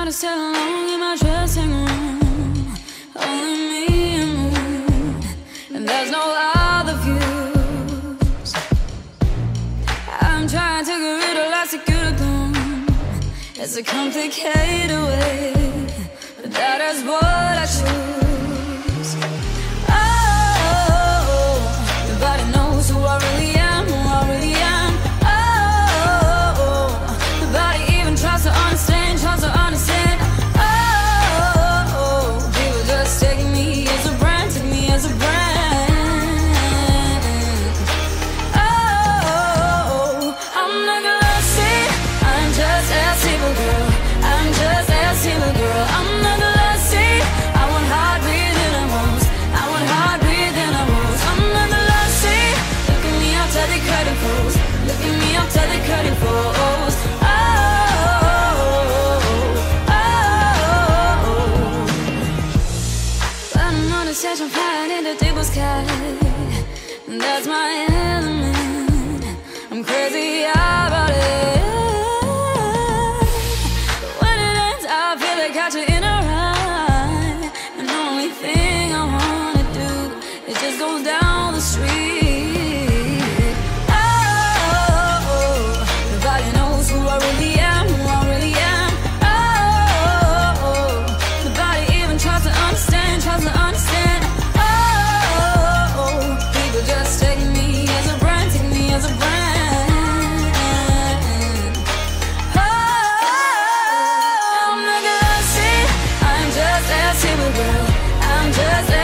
to stay alone in my dressing room. Only me and moon, and there's no other views. I'm trying to get rid of lots of good gloom. It's a complicated way, but that is what I choose. Oh, nobody knows who I really am, who I really am. Oh, nobody even tries to understand, tries to understand. Oh, people just take me as a brand, take me as a brand. Oh, I'm not gonna say I'm just a simple girl. I'm just a simple girl. I'm not gonna say I want heart breathing and moves. I want heart breathing and moves. I'm not gonna say look at me after the curtain falls. Look at me after the curtain falls. I'm flying in the deep sky. That's my element. I'm crazy about it. But when it ends, I feel like catching in a ride. And the only thing I wanna do is just go down the street. Oh, nobody knows who I really am, who I really am. Oh, nobody even tries to understand, tries to understand. Just take me as a brand, take me as a brand. Oh, I'm not gonna say I'm just a simple girl. I'm just a